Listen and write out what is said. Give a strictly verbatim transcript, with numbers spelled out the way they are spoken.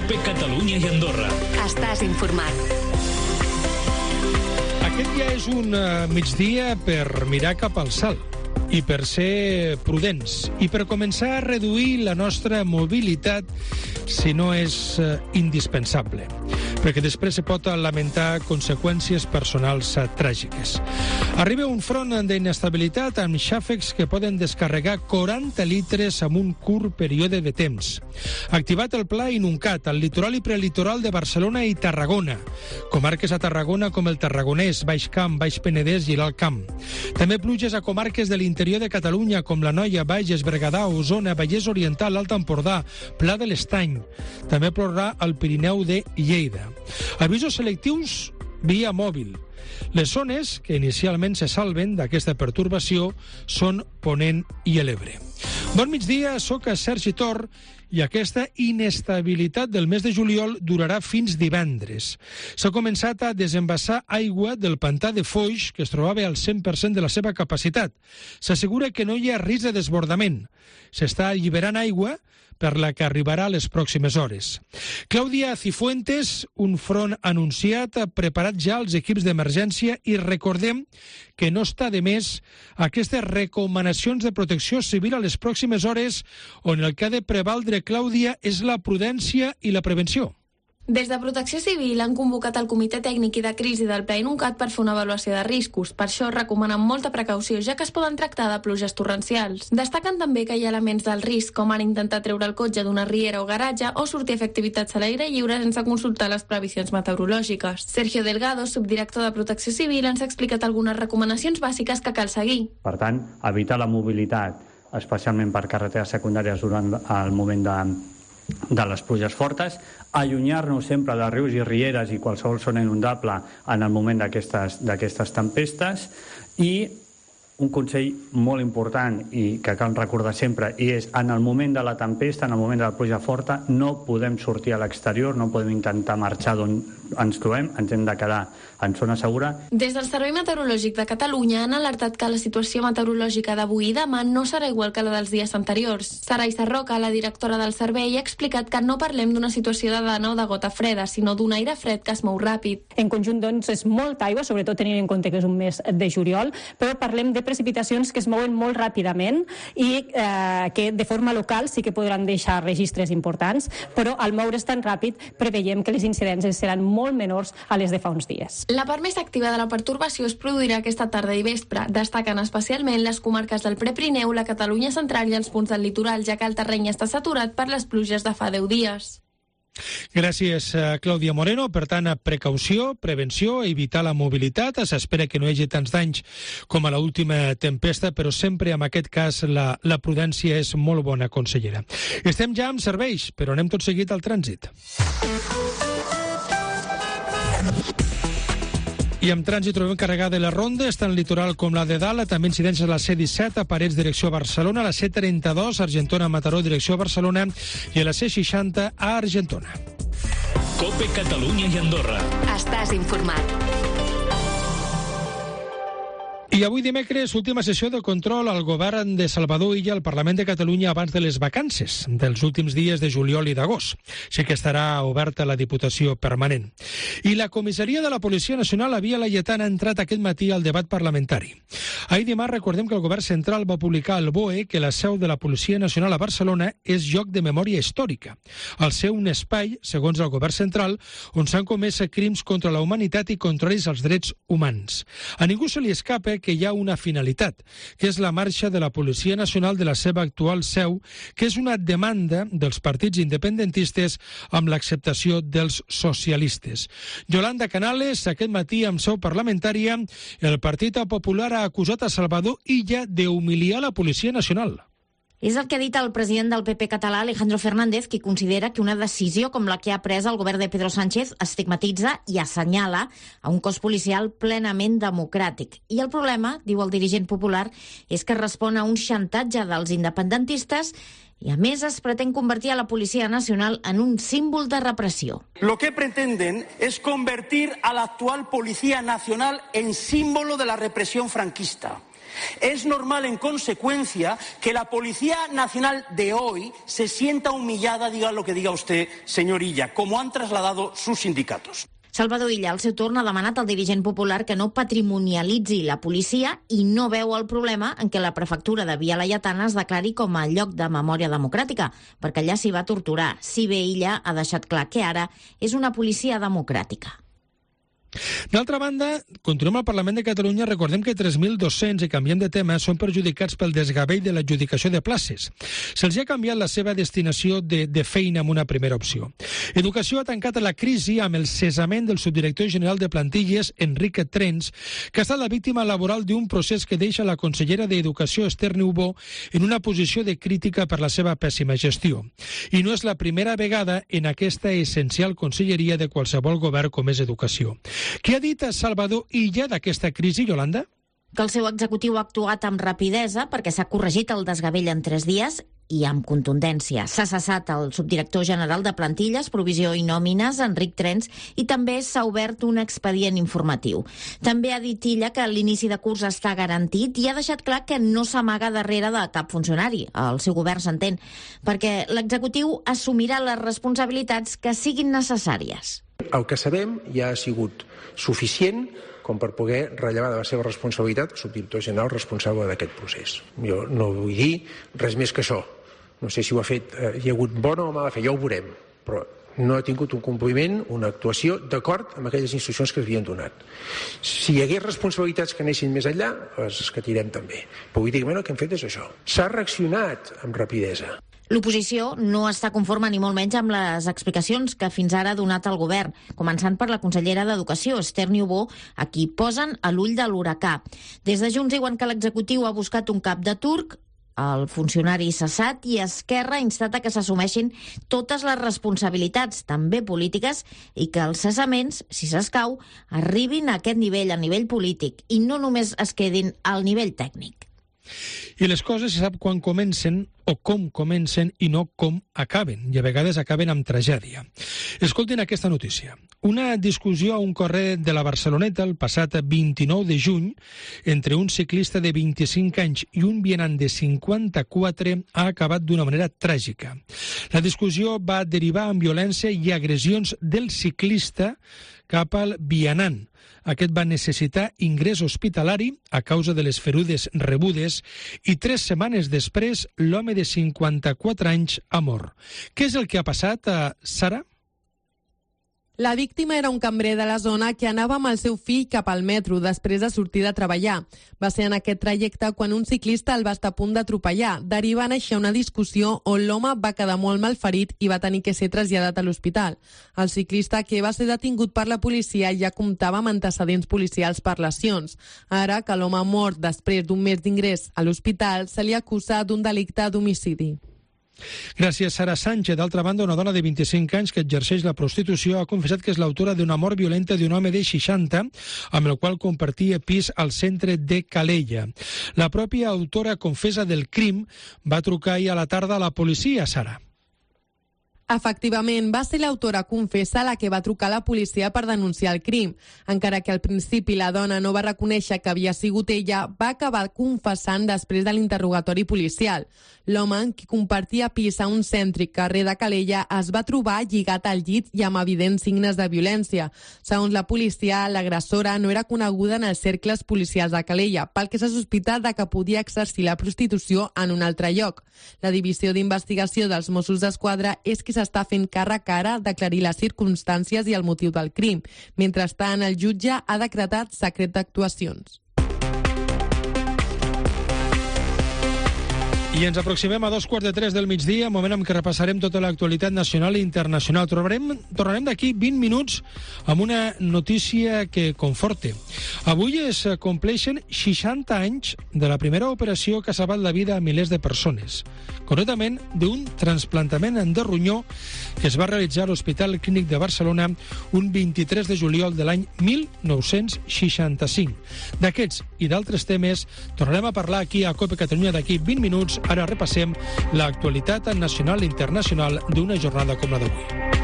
COPE Catalunya i Andorra. Estàs informat. Aquest ja és un uh, migdia per mirar cap al cel i per ser prudents i per començar a reduir la nostra mobilitat si no és uh, indispensable, perquè després se pot lamentar conseqüències personals uh, tràgiques. Arriba un front d'inestabilitat amb xàfecs que poden descarregar quaranta litres en un curt període de temps. Activat el pla Inuncat al litoral i prelitoral de Barcelona i Tarragona, comarques a Tarragona com el Tarragonès, Baix Camp, Baix Penedès i l'Alt Camp. També pluges a comarques de l'interior de Catalunya com l'Anoia, Bages, Berguedà, Osona, Vallès Oriental, Alt Empordà, Pla de l'Estany. També plourà al Pirineu de Lleida. Avisos selectius via mòbil. Les zones que inicialment se salven d'aquesta pertorbació són Ponent i l'Ebre. Bon migdia, soc Sergi Tor i aquesta inestabilitat del mes de juliol durarà fins divendres. S'ha començat a desembassar aigua del pantà de Foix, que es trobava al cent per cent de la seva capacitat. S'assegura que no hi ha risc de desbordament. S'està alliberant aigua per la que arribarà a les pròximes hores. Clàudia Cifuentes, un front anunciat, ha preparat ja els equips d'emergència i recordem que no està de més aquestes recomanacions de protecció civil a les pròximes hores on el que ha de prevaldre, Clàudia, és la prudència i la prevenció. Des de Protecció Civil han convocat el Comitè Tècnic i de Crisi del Pla Inuncat per fer una avaluació de riscos. Per això recomanen molta precaució, ja que es poden tractar de pluges torrencials. Destaquen també que hi ha elements del risc, com ara intentar treure el cotxe d'una riera o garatge o sortir a fer activitats a l'aire lliure sense consultar les previsions meteorològiques. Sergio Delgado, subdirector de Protecció Civil, ens ha explicat algunes recomanacions bàsiques que cal seguir. Per tant, evitar la mobilitat, especialment per carreteres secundàries durant el moment de de les pluges fortes, allunyar-nos sempre de rius i rieres i qualsevol zona inundable en el moment d'aquestes d'aquestes tempestes. I un consell molt important i que cal recordar sempre i és en el moment de la tempesta, en el moment de la pluja forta, no podem sortir a l'exterior, no podem intentar marxar d'on ens trobem, ens hem de quedar en zona segura. Des del Servei Meteorològic de Catalunya han alertat que la situació meteorològica d'avui i demà no serà igual que la dels dies anteriors. Saray Sarroca, la directora del servei, ha explicat que no parlem d'una situació de dana o de gota freda, sinó d'un aire fred que es mou ràpid. En conjunt, doncs, és molta aigua, sobretot tenint en compte que és un mes de juliol, però parlem de precipitacions que es mouen molt ràpidament i eh, que de forma local sí que podran deixar registres importants, però al moure's tan ràpid preveiem que les incidències seran molt menors a les de fa uns dies. La part més activa de la pertorbació es produirà aquesta tarda i vespre. Destaquen especialment les comarques del Prepirineu, la Catalunya central i els punts del litoral, ja que el terreny està saturat per les pluges de fa deu dies. Gràcies, Clàudia Moreno. Per tant, precaució, prevenció, evitar la mobilitat. S'espera que no hi hagi tants danys com a l'última tempesta, però sempre en aquest cas la, la prudència és molt bona, consellera. Estem ja amb serveis, però anem tot seguit al trànsit. I amb trànsit trobem carregada de la ronda, tant litoral com la de dalt, també incidències a la C disset, a Parets, direcció a Barcelona, a la C trenta-dos, Argentona, Mataró, direcció a Barcelona, i a la C seixanta, a Argentona. COPE Catalunya i Andorra. Estàs informat. I avui dimecres, última sessió de control al govern de Salvador Illa al Parlament de Catalunya abans de les vacances dels últims dies de juliol i d'agost. Sí que estarà oberta la Diputació Permanent. I la comissaria de la Policia Nacional, a Via Laietana, ha entrat aquest matí al debat parlamentari. Ahir dimarts recordem que el govern central va publicar al B O E que la seu de la Policia Nacional a Barcelona és lloc de memòria històrica. Al ser un espai, segons el govern central, on s'han comès crims contra la humanitat i contraris als drets humans. A ningú se li escapa que hi ha una finalitat, que és la marxa de la Policia Nacional de la seva actual seu, que és una demanda dels partits independentistes amb l'acceptació dels socialistes. Yolanda Canales, aquest matí amb seu parlamentària, el Partit Popular ha acusat a Salvador Illa d'humiliar la Policia Nacional. És el que ha dit el president del P P català, Alejandro Fernández, que considera que una decisió com la que ha pres el govern de Pedro Sánchez estigmatitza i assenyala a un cos policial plenament democràtic. I el problema, diu el dirigent popular, és que respon a un xantatge dels independentistes i, a més, es pretén convertir a la Policia Nacional en un símbol de repressió. Lo que pretenden es convertir a la actual Policía Nacional en símbolo de la represión franquista. Es normal, en consecuencia, que la Policía Nacional de hoy se sienta humillada, diga lo que diga usted, señor Illa, como han trasladado sus sindicatos. Salvador Illa, al seu torn, ha demanat al dirigent popular que no patrimonialitzi la policia i no veu el problema en què la prefectura de Via Laietana es declari com a lloc de memòria democràtica, perquè allà s'hi va torturar. Si bé Illa ha deixat clar que ara és una policia democràtica. D'altra banda, continuem al Parlament de Catalunya. Recordem que tres mil dos-cents, i canviem de tema, són perjudicats pel desgavell de l'adjudicació de places. Se'ls ha canviat la seva destinació de, de feina amb una primera opció. Educació ha tancat la crisi amb el cessament del subdirector general de plantilles, Enrique Trens, que ha estat la víctima laboral d'un procés que deixa la consellera d'Educació, Esther Niubó, en una posició de crítica per la seva pèssima gestió. I no és la primera vegada en aquesta essencial conselleria de qualsevol govern com és Educació. Què ha dit Salvador Illa d'aquesta crisi, Yolanda? Que el seu executiu ha actuat amb rapidesa perquè s'ha corregit el desgavell en tres dies i amb contundència. S'ha cessat el subdirector general de plantilles, provisió i nòmines, Enric Trens, i també s'ha obert un expedient informatiu. També ha dit Illa que l'inici de curs està garantit i ha deixat clar que no s'amaga darrere de cap funcionari. El seu govern s'entén, perquè l'executiu assumirà les responsabilitats que siguin necessàries. El que sabem ja ha sigut suficient com per poder rellevar de la seva responsabilitat el subdirector general responsable d'aquest procés. Jo no vull dir res més que això. No sé si ho ha fet, eh, hi ha hagut bona o mala fe, ja ho veurem, però no ha tingut un compliment, una actuació d'acord amb aquelles instruccions que havien donat. Si hi hagués responsabilitats que anessin més enllà, les escatirem també. Políticament el que hem fet és això. S'ha reaccionat amb rapidesa. L'oposició no està conforme ni molt menys amb les explicacions que fins ara ha donat el govern, començant per la consellera d'Educació, Esther Niubó, a qui posen a l'ull de l'huracà. Des de Junts diuen que l'executiu ha buscat un cap de turc, el funcionari cessat, i Esquerra ha instat a que s'assumeixin totes les responsabilitats, també polítiques, i que els cessaments, si s'escau, arribin a aquest nivell, a nivell polític, i no només es quedin al nivell tècnic. I les coses se sap quan comencen o com comencen i no com acaben, i a vegades acaben amb tragèdia. Escoltin aquesta notícia. Una discussió a un carrer de la Barceloneta el passat vint-i-nou de juny entre un ciclista de vint-i-cinc anys i un vianant de cinquanta-quatre ha acabat d'una manera tràgica. La discussió va derivar en violència i agressions del ciclista cap al vianant. Aquest va necessitar ingrés hospitalari a causa de les ferides rebudes i tres setmanes després l'home de cinquanta-quatre anys ha mort. Què és el que ha passat a Sara? La víctima era un cambrer de la zona que anava amb el seu fill cap al metro després de sortir de treballar. Va ser en aquest trajecte quan un ciclista el va estar a punt d'atropellar, derivant així una discussió on l'home va quedar molt malferit i va tenir que ser traslladat a l'hospital. El ciclista, que va ser detingut per la policia, ja comptava amb antecedents policials per lesions. Ara que l'home ha mort després d'un mes d'ingrés a l'hospital, se li acusa d'un delicte d'homicidi. Gràcies, Sara Sánchez. D'altra banda, una dona de vint-i-cinc anys que exerceix la prostitució ha confessat que és l'autora d'una mort violenta d'un home de seixanta amb el qual compartia pis al centre de Calella. La pròpia autora confessa del crim va trucar ahir a la tarda a la policia, Sara. Efectivament, va ser l'autora confessa la que va trucar a la policia per denunciar el crim. Encara que al principi la dona no va reconèixer que havia sigut ella, va acabar confessant després de l'interrogatori policial. L'home, amb qui compartia pis a un cèntric carrer de Calella, es va trobar lligat al llit i amb evidents signes de violència. Segons la policia, l'agressora no era coneguda en els cercles policials de Calella, pel que s'ha sospitat de que podia exercir la prostitució en un altre lloc. La divisió d'investigació dels Mossos d'Esquadra és qui s'està fent càrrec ara d'aclarir les circumstàncies i el motiu del crim. Mentrestant, el jutge ha decretat secret d'actuacions. I ens aproximem a dos quarts de tres del migdia, moment en què repassarem tota l'actualitat nacional i internacional. Tornarem, tornarem d'aquí vint minuts amb una notícia que conforte. Avui es compleixen seixanta anys de la primera operació que ha salvat la vida a milers de persones. Concretament, d'un trasplantament de ronyó que es va realitzar a l'Hospital Clínic de Barcelona un vint-i-tres de juliol de l'any mil nou-cents seixanta-cinc. D'aquests i d'altres temes tornarem a parlar aquí a COPE Catalunya d'aquí vint minuts. Ara repassem l'actualitat nacional i internacional d'una jornada com la d'avui.